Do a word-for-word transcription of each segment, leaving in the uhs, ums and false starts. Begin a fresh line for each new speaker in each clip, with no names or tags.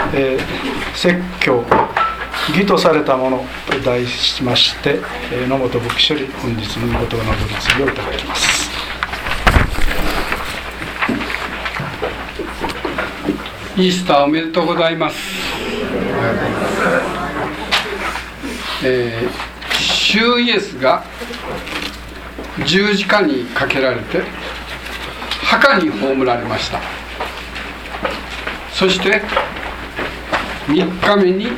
えー、説教義とされたものと題しまして、えー、野本牧師より本日の御言葉のご律儀をいただきます。
イースターおめでとうございます。えー、主イエスが十字架にかけられて墓に葬られました。そしてみっかめに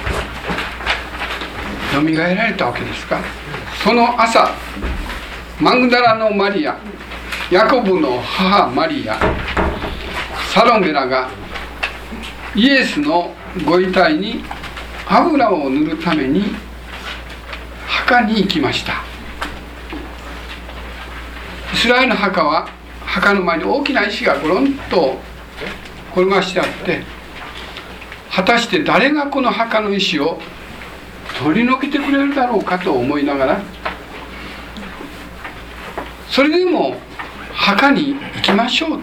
よみがえられたわけですが、その朝マグダラのマリア、ヤコブの母マリア、サロメらがイエスのご遺体に油を塗るために墓に行きました。イスラエルの墓は墓の前に大きな石がゴロンと転がしてあって、果たして誰がこの墓の石を取り除けてくれるだろうかと思いながら、それでも墓に行きましょう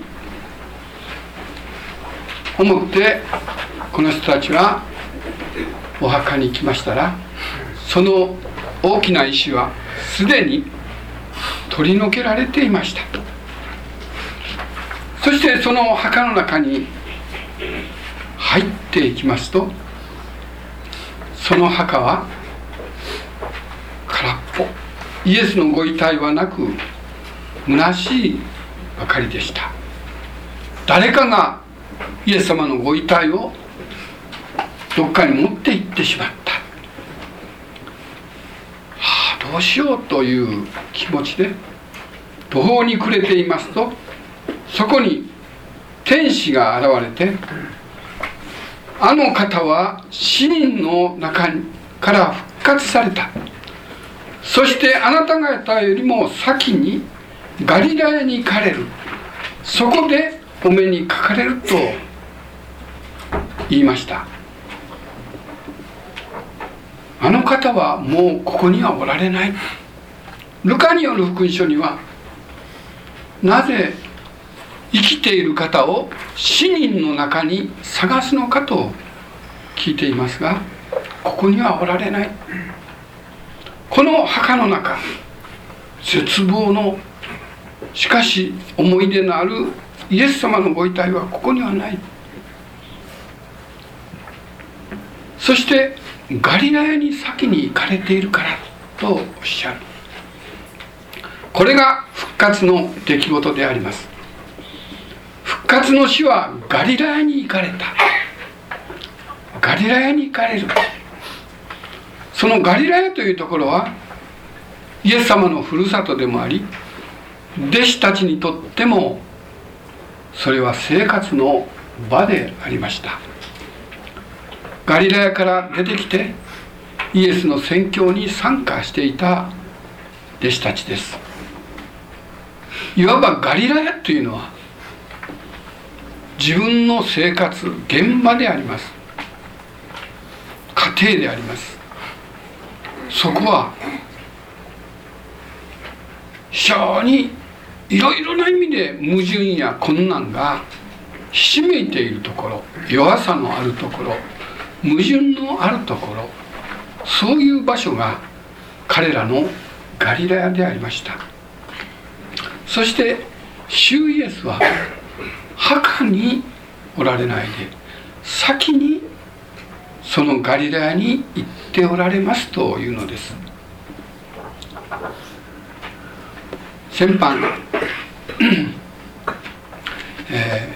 と思ってこの人たちはお墓に行きましたら、その大きな石はすでに取り除けられていました。そしてその墓の中に入っていきますと、その墓は空っぽ、イエスのご遺体はなく虚しいばかりでした。誰かがイエス様のご遺体をどっかに持って行ってしまった、はあ、どうしようという気持ちで途方に暮れていますと、そこに天使が現れて、あの方は死人の中から復活された、そしてあなた方よりも先にガリラヤに行かれる、そこでお目にかかれると言いました。あの方はもうここにはおられない。ルカによる福音書には、なぜ生きている方を死人の中に探すのかと聞いていますが、ここにはおられない。この墓の中、絶望のしかし思い出のあるイエス様のご遺体はここにはない。そしてガリラヤに先に行かれているからとおっしゃる。これが復活の出来事であります。復活の死はガリラヤに行かれた。ガリラヤに行かれる。そのガリラヤというところはイエス様のふるさとでもあり、弟子たちにとってもそれは生活の場でありました。ガリラヤから出てきてイエスの宣教に参加していた弟子たちです。いわばガリラヤというのは自分の生活現場であります。家庭であります。そこは非常にいろいろな意味で矛盾や困難がひしめいているところ、弱さのあるところ、矛盾のあるところ、そういう場所が彼らのガリラヤでありました。そして主イエスは墓におられないで先にそのガリラヤに行っておられますというのです。先般、え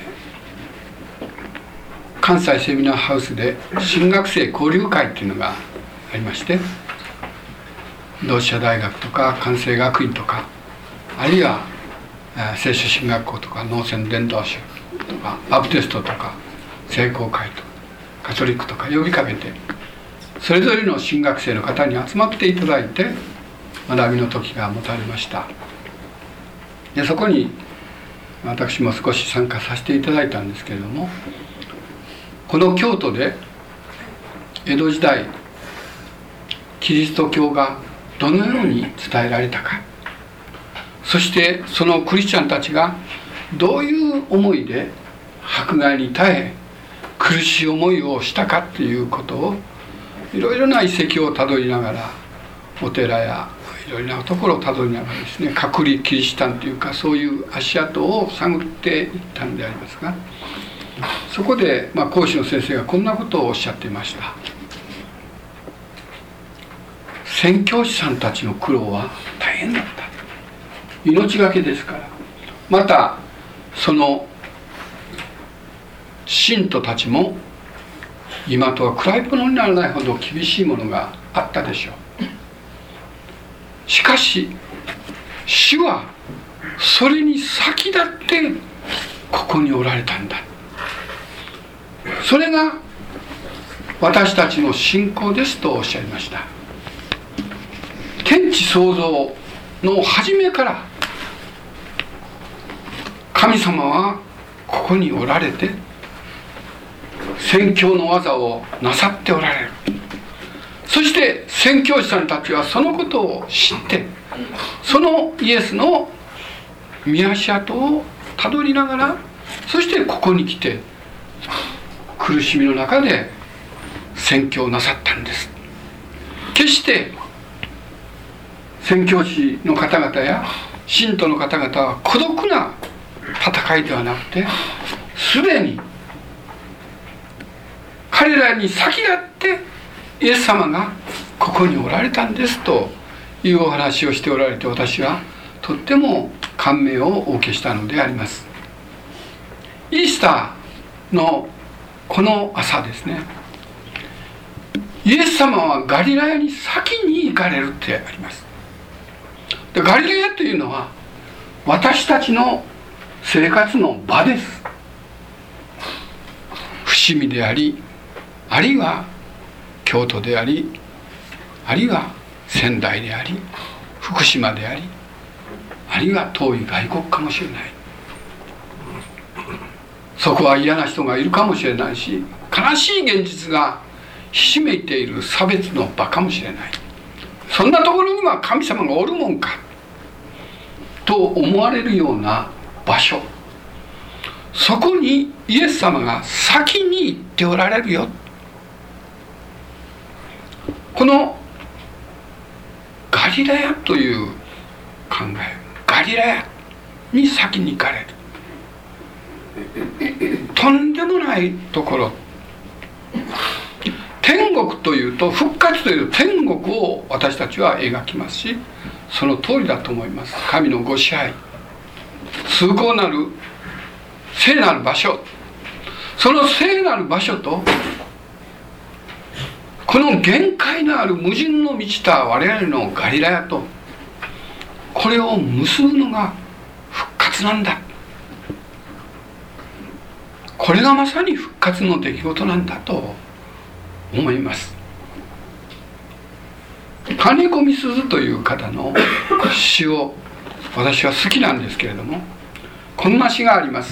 ー、関西セミナーハウスで新学生交流会というのがありまして、同志社大学とか関西学院とか、あるいは聖書神学校とか農船伝道集とかバプテストとか聖公会とかカトリックとか呼びかけて、それぞれの新学生の方に集まっていただいて学びの時が持たれました。でそこに私も少し参加させていただいたんですけれども、この京都で江戸時代キリスト教がどのように伝えられたか、そしてそのクリスチャンたちがどういう思いで迫害に耐え苦しい思いをしたかっていうことをいろいろな遺跡をたどりながら、お寺やいろいろなところをたどりながらですね、隠れキリシタンというか、そういう足跡を探っていったんでありますが、そこで、まあ、講師の先生がこんなことをおっしゃっていました。宣教師さんたちの苦労は大変だった。命がけですから。またその信徒たちも今とは比べ物にならないほど厳しいものがあったでしょう。しかし主はそれに先立ってここにおられたんだ。それが私たちの信仰ですとおっしゃいました。天地創造の初めから神様はここにおられて宣教の技をなさっておられる。そして宣教師さんたちはそのことを知って、そのイエスの見足跡をたどりながら、そしてここに来て苦しみの中で宣教をなさったんです。決して宣教師の方々や信徒の方々は孤独な戦いではなくて、すでに彼らに先立ってイエス様がここにおられたんですというお話をしておられて、私はとっても感銘をお受けしたのであります。イースターのこの朝ですね、イエス様はガリラヤに先に行かれるってあります。でガリラヤというのは私たちの生活の場です。伏見であり、あるいは京都であり、あるいは仙台であり、福島であり、あるいは遠い外国かもしれない。そこは嫌な人がいるかもしれないし、悲しい現実がひしめいている差別の場かもしれない。そんなところには神様がおるもんかと思われるような場所、そこにイエス様が先に行っておられるよ。このガリラヤという考え、ガリラヤに先に行かれる、とんでもないところ。天国というと、復活という天国を私たちは描きますし、その通りだと思います。神のご支配、崇高なる聖なる場所、その聖なる場所とこの限界のある無人の満ちた我々のガリラヤと、これを結ぶのが復活なんだ。これがまさに復活の出来事なんだと思います。金子みすずという方の詩を私は好きなんですけれども、こんな詩があります。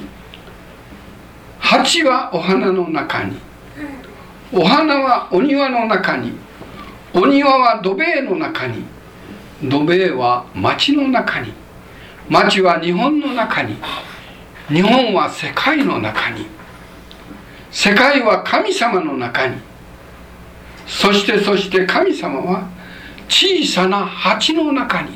蜂はお花の中に、お花はお庭の中に、お庭は土塀の中に、土塀は町の中に、町は日本の中に、日本は世界の中に、世界は神様の中に、そしてそして神様は小さな蜂の中に。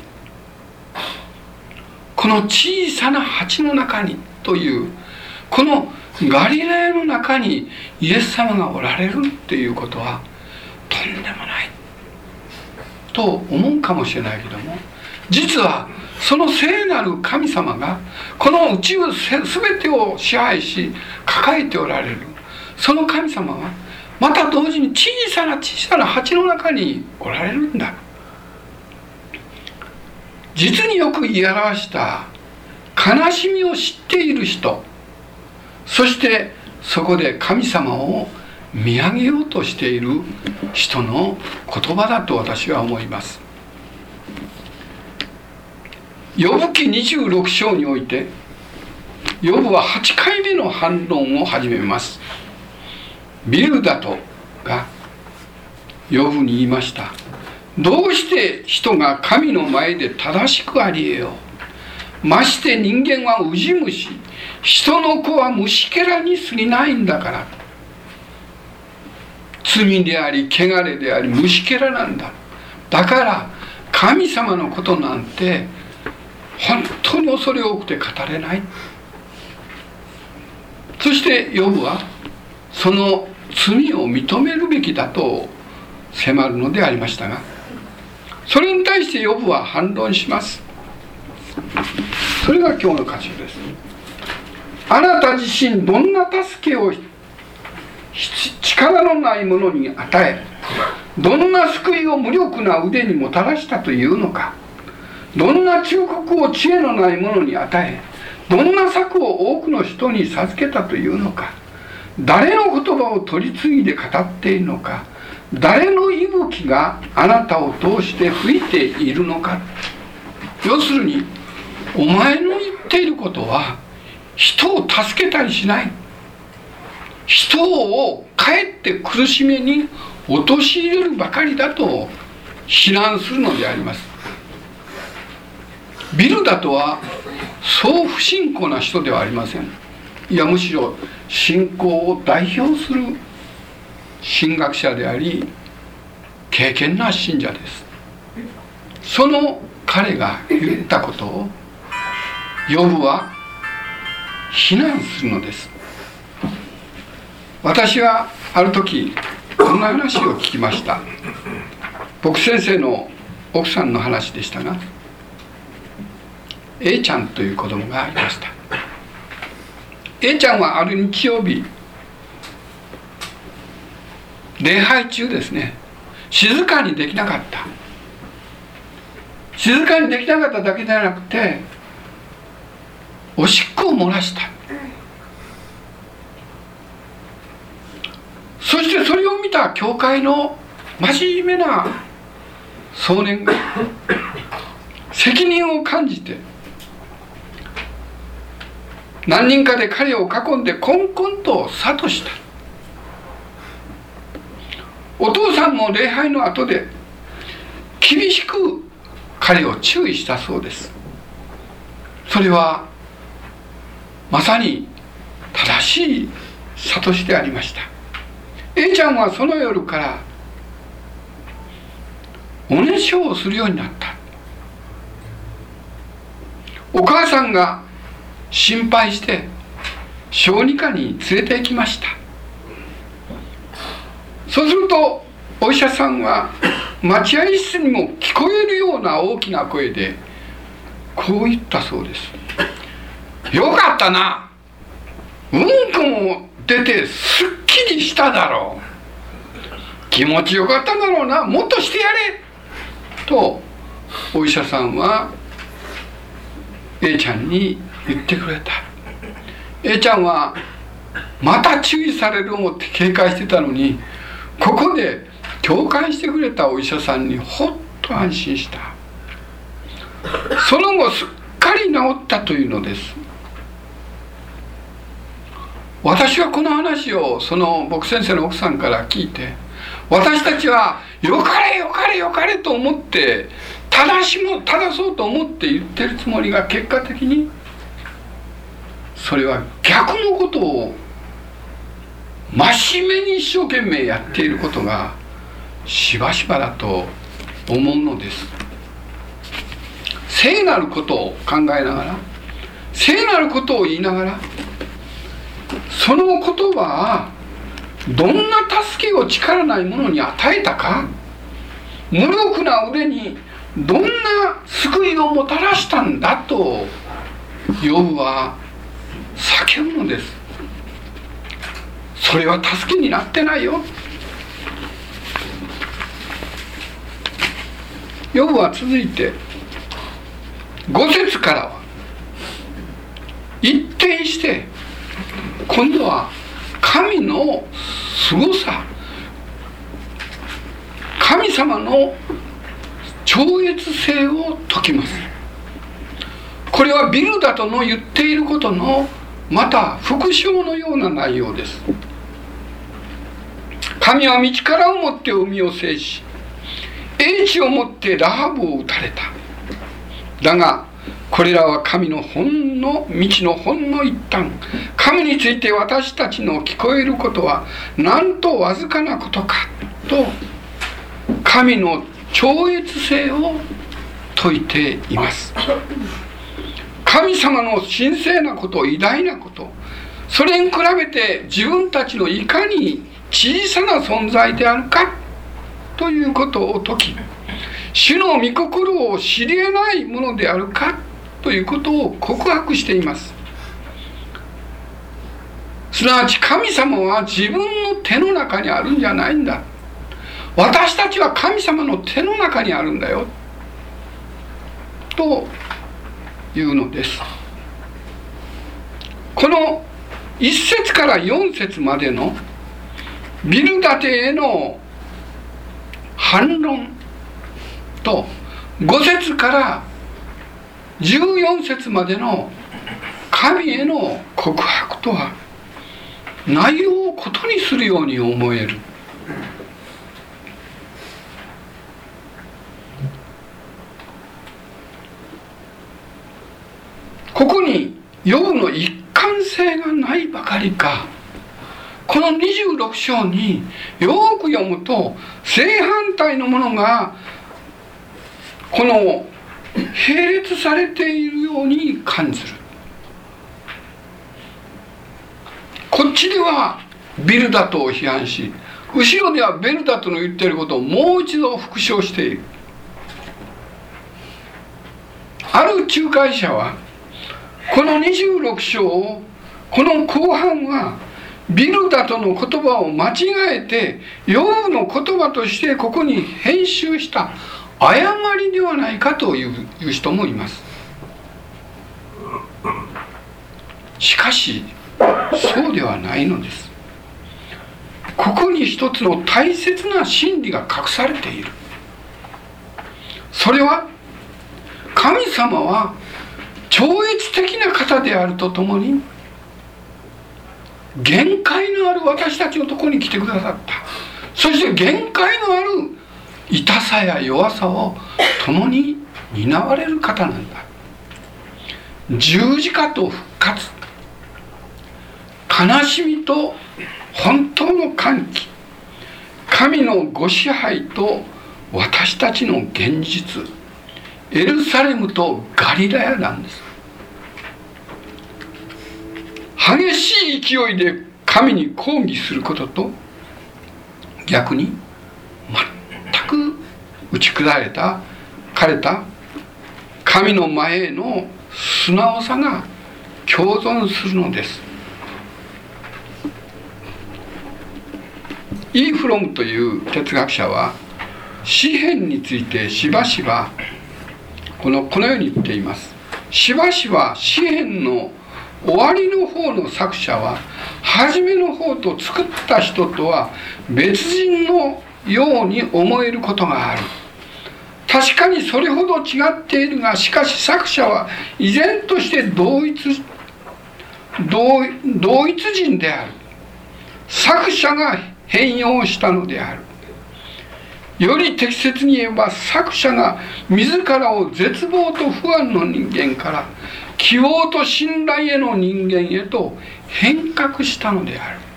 この小さな蜂の中にというこのガリラヤの中にイエス様がおられるっていうことはとんでもないと思うかもしれないけども、実はその聖なる神様がこの宇宙全てを支配し抱えておられる、その神様はまた同時に小さな小さな蜂の中におられるんだ。実によく言い表した悲しみを知っている人、そしてそこで神様を見上げようとしている人の言葉だと私は思います。ヨブ記にじゅうろく章において、ヨブははちかいめの反論を始めます。ビルダトがヨブに言いました。どうして人が神の前で正しくありえよう。まして人間はウジ虫、人の子は虫けらに過ぎないんだから。 罪であり汚れであり虫けらなんだ。だから神様のことなんて本当に恐れ多くて語れない。そしてヨブはその罪を認めるべきだと迫るのでありましたが、それに対してヨブは反論します。それが今日の箇所です。あなた自身どんな助けを力のない者に与え、どんな救いを無力な腕にもたらしたというのか。どんな忠告を知恵のない者に与え、どんな策を多くの人に授けたというのか。誰の言葉を取り次いで語っているのか。誰の息吹があなたを通して吹いているのか。要するに、お前の言っていることは人を助けたりしない。人をかえって苦しみに陥れるばかりだと非難するのであります。ビルダとはそう不信仰な人ではありません。いや、むしろ信仰を代表する神学者であり敬虔な信者です。その彼が言ったことをヨブは非難するのです。私はある時こんな話を聞きました。僕先生の奥さんの話でしたが、 A ちゃんという子供がいました。 A ちゃんはある日曜日、礼拝中ですね、静かにできなかった。静かにできなかっただけではなくて、おしっこを漏らした。そしてそれを見た教会の真面目な少年が責任を感じて、何人かで彼を囲んでコンコンと諭した。お父さんも礼拝の後で厳しく彼を注意したそうです。それはまさに正しい諭しでありました。 A ちゃんはその夜からおねしょをするようになった。お母さんが心配して小児科に連れて行きました。そうするとお医者さんは待合室にも聞こえるような大きな声でこう言ったそうです。よかったな、うんこも出てすっきりしただろう、気持ちよかっただろうな、もっとしてやれとお医者さんは A ちゃんに言ってくれた。 A ちゃんはまた注意される思って警戒してたのに、ここで共感してくれたお医者さんにほっと安心した。その後すっかり治ったというのです。私はこの話をその僕先生の奥さんから聞いて、私たちはよかれよかれよかれと思って正しも正そうと思って言ってるつもりが、結果的にそれは逆のことを真面目に一生懸命やっていることがしばしばだと思うのです。聖なることを考えながら、聖なることを言いながら、その言葉はどんな助けを力ないものに与えたか、無力な腕にどんな救いをもたらしたんだとヨブは叫ぶのです。それは助けになってないよ。ヨブは続いてご節からは一転して今度は神のすごさ、神様の超越性を説きます。これはビルダとの言っていることのまた復唱のような内容です。神は道からをもって海を制し、英知をもってラハブを打たれた。だがこれらは神の本の道の本の一端。神について私たちの聞こえることはなんとわずかなことかと、神の超越性を説いています。神様の神聖なこと、偉大なこと、それに比べて自分たちのいかに小さな存在であるかということを説き、主の御心を知り得ないものであるかということを告白しています。すなわち神様は自分の手の中にあるんじゃないんだ。私たちは神様の手の中にあるんだよというのです。このいっ節からよん節までのビルダテへの反論と、ご節からじゅうよん節までの神への告白とは内容を異にするように思える。ここにヨブの一貫性がないばかりか、このにじゅうろく章によく読むと正反対のものがこの並列されているように感じる。こっちではビルダトを批判し、後ろではベルダトの言っていることをもう一度復唱している。ある仲介者はこのにじゅうろく章を、この後半はビルダトの言葉を間違えてヨブの言葉としてここに編集した誤りではないかという人もいます。しかしそうではないのです。ここに一つの大切な真理が隠されている。それは神様は超越的な方であるとともに、限界のある私たちのところに来てくださった。そして限界のある痛さや弱さを共に担われる方なんだ。十字架と復活、悲しみと本当の歓喜、神のご支配と私たちの現実、エルサレムとガリラヤなんです。激しい勢いで神に抗議することと、逆に全く打ち砕かれた枯れた神の前への素直さが共存するのです。イーフロムという哲学者は詩篇についてしばしばこのこのように言っています。しばしば詩篇の終わりの方の作者は初めの方と作った人とは別人のように思えることがある。確かにそれほど違っているが、しかし作者は依然として同一同同一人である。作者が変容したのである。より適切に言えば、作者が自らを絶望と不安の人間から希望と信頼への人間へと変革したのである。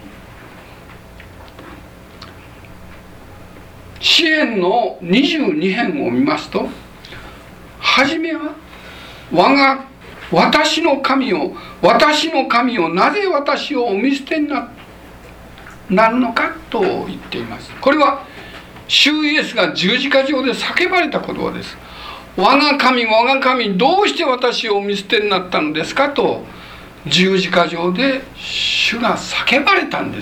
詩篇のにじゅうに編を見ますと、はじめは我が私の神を私の神をなぜ私をお見捨てにななるのかと言っています。これは主イエスが十字架上で叫ばれた言葉です。我が神我が神、どうして私をお見捨てになったのですかと十字架上で主が叫ばれたんです。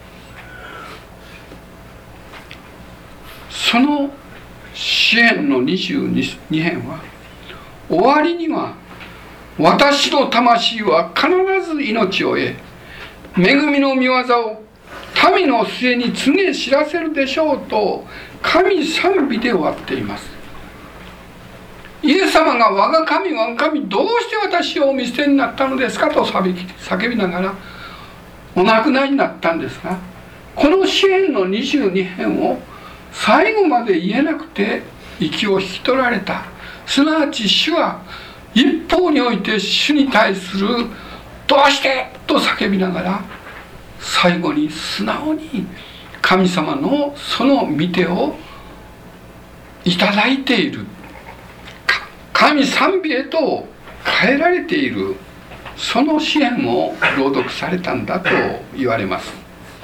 その詩篇のにじゅうに編は終わりには、私の魂は必ず命を得、恵みの御業を民の末に告げ知らせるでしょうと神賛美で終わっています。イエス様が我が神我が神、どうして私をお見捨てになったのですかと叫びながらお亡くなりになったんですが、この詩篇のにじゅうに編を最後まで言えなくて息を引き取られた。 すなわち主は一方において主に対するどうしてと叫びながら、最後に素直に神様のその御手をいただいている、神賛美へと変えられている、その詩篇を朗読されたんだと言われます。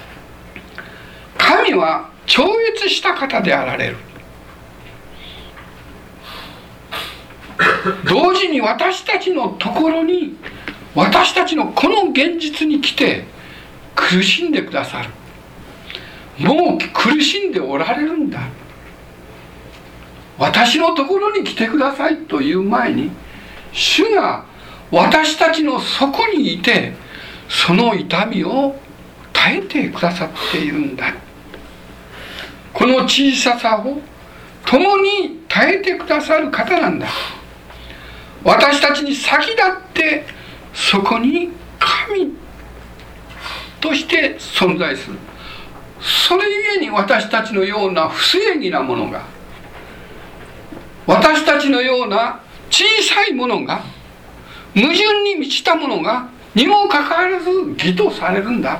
神は超越した方であられる。同時に私たちのところに、私たちのこの現実に来て苦しんでくださる。もう苦しんでおられるんだ、私のところに来てくださいという前に、主が私たちの底にいてその痛みを耐えてくださっているんだ。この小ささを共に耐えてくださる方なんだ。私たちに先立ってそこに神として存在する。それゆえに私たちのような不正義なものが、私たちのような小さいものが、矛盾に満ちたものがにもかかわらず義とされるんだ。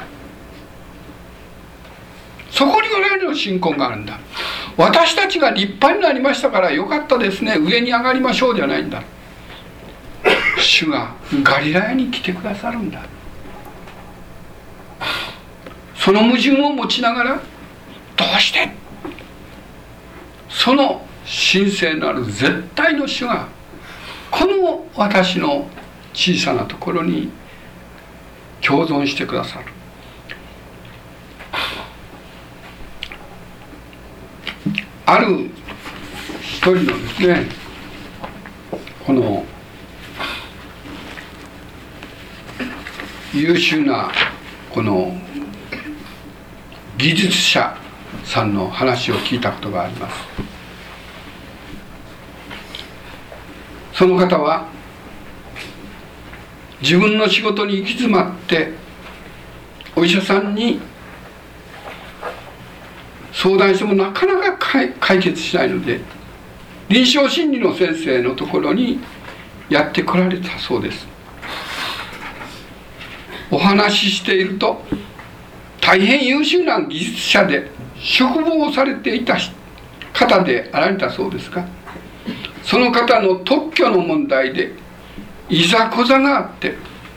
そこに我々の信仰があるんだ。私たちが立派になりましたからよかったですね、上に上がりましょうじゃないんだ。主がガリラヤに来てくださるんだ。その矛盾を持ちながら、どうしてその神聖なる絶対の主がこの私の小さなところに共存してくださる。ある一人のですね、この優秀なこの技術者さんの話を聞いたことがあります。その方は自分の仕事に行き詰まってお医者さんに相談してもなかなか解決しないので、臨床心理の先生のところにやってこられたそうです。お話ししていると、大変優秀な技術者で嘱望をされていた方であられたそうですが、その方の特許の問題でいざこざがあって、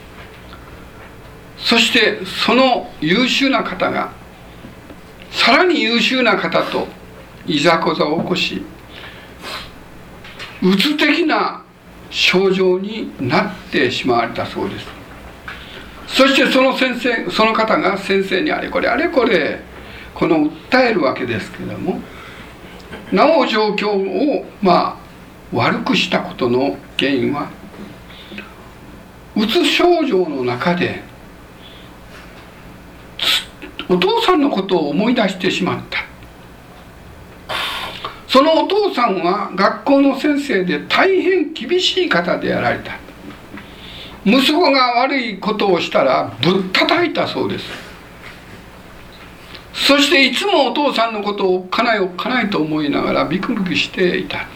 そしてその優秀な方がさらに優秀な方といざこざを起こし、うつ的な症状になってしまわれたそうです。そしてその先生、その方が先生にあれこれあれこれこの訴えるわけですけれども、なお状況をまあ悪くしたことの原因は、うつ症状の中でお父さんのことを思い出してしまった。そのお父さんは学校の先生で大変厳しい方であられた。息子が悪いことをしたらぶったたいたそうです。そしていつもお父さんのことをおっかないおっかないと思いながらビクビクしていた。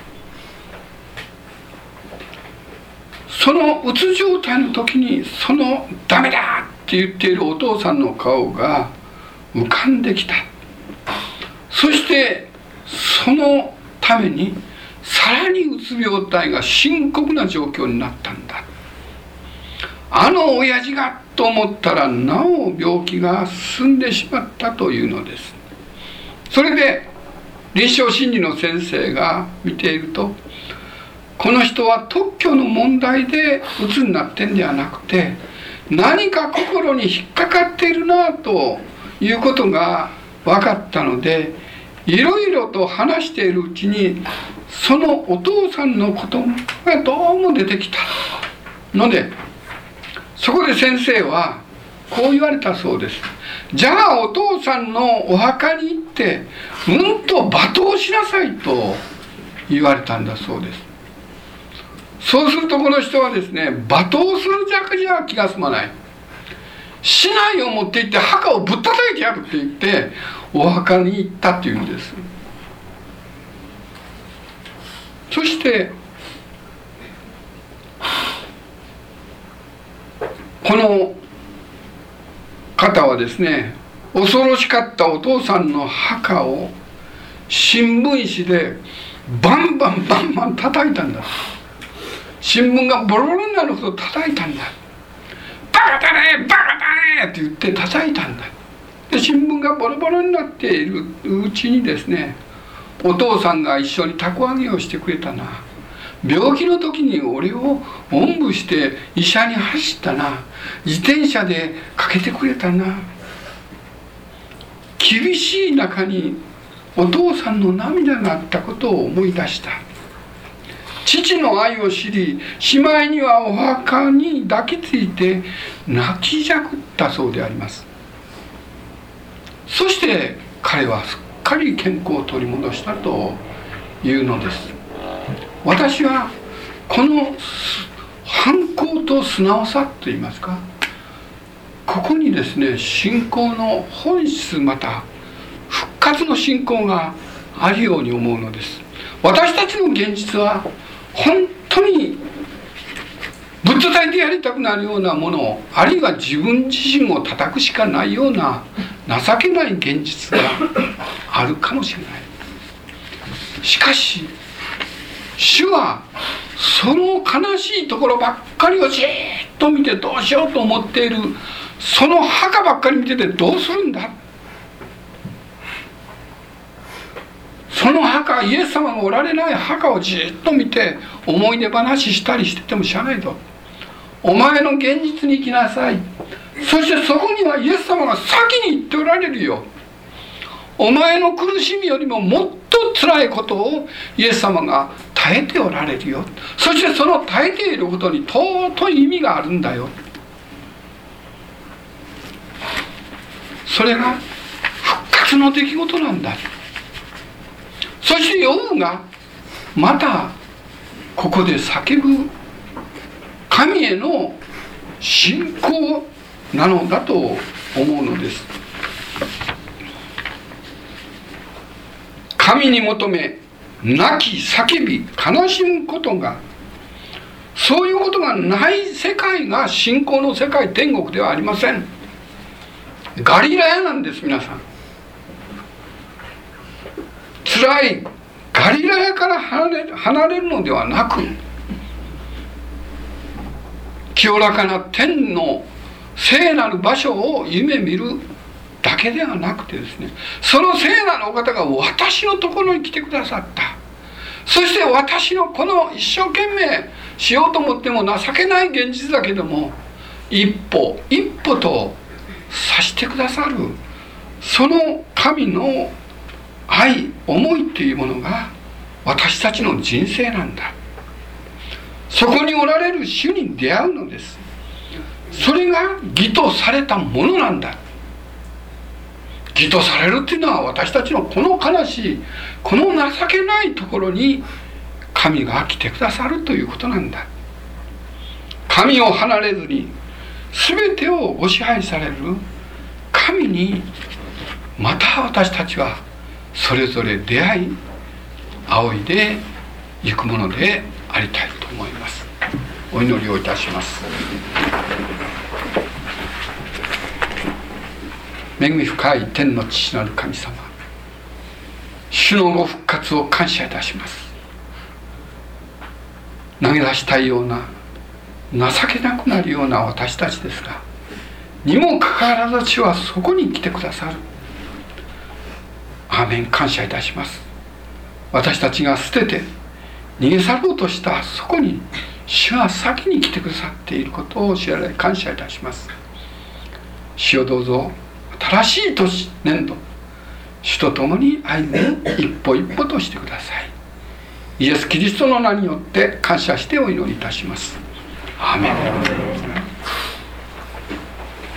そのうつ状態の時に、そのダメだって言っているお父さんの顔が浮かんできた。そしてそのためにさらにうつ病態が深刻な状況になったんだ。あの親父がと思ったらなお病気が進んでしまったというのです。それで臨床心理の先生が見ていると、この人は特許の問題でうつになってんではなくて、何か心に引っかかっているなということが分かったので、いろいろと話しているうちにそのお父さんのことがどうも出てきたので、そこで先生はこう言われたそうです。じゃあお父さんのお墓に行ってうんと罵倒しなさいと言われたんだそうです。そうするとこの人はですね、罵倒する弱じゃ気が済まない、竹刀を持って行って墓をぶったたいてやるって言ってお墓に行ったっていうんです。そしてこの方はですね、恐ろしかったお父さんの墓を新聞紙でバンバンバンバン叩いたんだ。新聞がボロボロになるほど叩いたんだ。バカだねバカだねって言って叩いたんだ。で新聞がボロボロになっているうちにですね、お父さんが一緒に凧揚げをしてくれたな、病気の時に俺をおんぶして医者に走ったな、自転車でかけてくれたな。厳しい中にお父さんの涙があったことを思い出した。父の愛を知り、しまいにはお墓に抱きついて泣きじゃくったそうであります。そして彼はすっかり健康を取り戻したというのです。私はこの反抗と素直さといいますか、ここにですね、信仰の本質、また復活の信仰があるように思うのです。私たちの現実は本当にぶっ叩いてやりたくなるようなもの、あるいは自分自身を叩くしかないような情けない現実があるかもしれない。しかし主はその悲しいところばっかりをじーっと見て、どうしようと思っているその墓ばっかり見ててどうするんだ。その墓、イエス様がおられない墓をじーっと見て思い出話したりしててもしゃあないと。お前の現実に生きなさい。そしてそこにはイエス様が先に言っておられるよ。お前の苦しみよりももっと辛いことをイエス様が耐えておられるよ。そしてその耐えていることに尊い意味があるんだよ。それが復活の出来事なんだ。そしてヨブがまたここで叫ぶ神への信仰なのだと思うのです。神に求め泣き叫び悲しむことが、そういうことがない世界が信仰の世界、天国ではありません。ガリラヤなんです。皆さん、辛いガリラヤから離れる、離れるのではなく、清らかな天の聖なる場所を夢見るだけではなくてですね、その聖なるお方が私のところに来てくださった。そして私のこの一生懸命しようと思っても情けない現実だけども、一歩一歩とさしてくださる、その神の愛、思いというものが私たちの人生なんだ。そこにおられる主に出会うのです。それが義とされたものなんだ。義とされるっていうのは、私たちのこの悲しい、この情けないところに神が来てくださるということなんだ。神を離れずに全てをご支配される神に、また私たちはそれぞれ出会い仰いでいくものでありたいと思います。お祈りをいたします。恵み深い天の父なる神様、主のご復活を感謝いたします。投げ出したいような、情けなくなるような私たちですが、にもかかわらず主はそこに来てくださる。アーメン。感謝いたします。私たちが捨てて逃げ去ろうとしたそこに主は先に来てくださっていることを知られ感謝いたします。主をどうぞ新しい年年度、主と共に歩む一歩一歩としてください。イエス・キリストの名によって感謝してお祈りいたします。アーメン。